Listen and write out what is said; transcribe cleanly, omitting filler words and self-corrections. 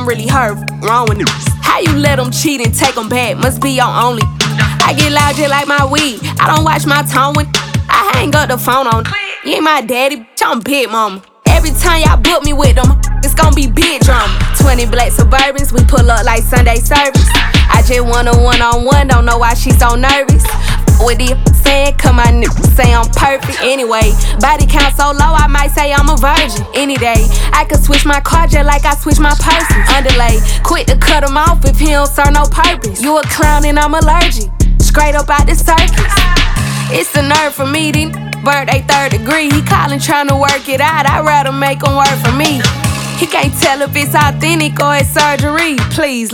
I'm really hurt. Wrong with niggas. How you let them cheat and take them back? Must be your only. I get loud just like my weed. I don't watch my tone when I hang up the phone on. You ain't my daddy, bitch, I'm big mama. Every time y'all book me with them, it's gon' be big drama. 20 black Suburbans, we pull up like Sunday service. I just want a one-on-one, don't know why she so nervous. With the saying, come my niggas say I'm perfect. Anyway, body count so low, I might say I'm a virgin. Any day, I could switch my car just like I switch my person. Underlay, quick to cut him off if he don't serve no purpose. You a clown and I'm allergic, straight up out the circus. It's the nerve for me, these birthday 3rd degree. He callin' tryna work it out, I'd rather make him work for me. He can't tell if it's authentic or it's surgery, please.